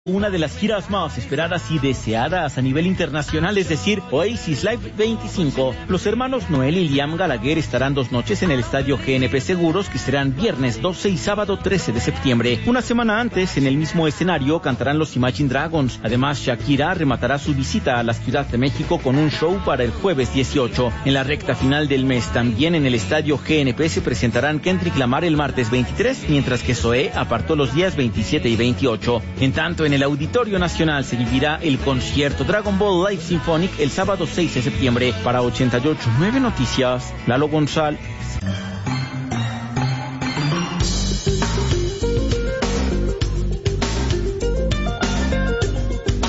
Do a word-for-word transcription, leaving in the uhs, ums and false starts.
Una de las giras más esperadas y deseadas a nivel internacional, es decir, Oasis Live veinticinco. Los hermanos Noel y Liam Gallagher estarán dos noches en el estadio G N P Seguros, que serán viernes doce y sábado trece de septiembre. Una semana antes, en el mismo escenario, cantarán los Imagine Dragons. Además, Shakira rematará su visita a la Ciudad de México con un show para el jueves dieciocho. En la recta final del mes, también en el estadio G N P se presentarán Kendrick Lamar el martes veintitrés, mientras que Zoé apartó los días veintisiete y veintiocho. En tanto, en el Auditorio Nacional se vivirá el concierto Dragon Ball Live Symphonic el sábado seis de septiembre. Para ochenta y ocho punto nueve Noticias, Lalo González.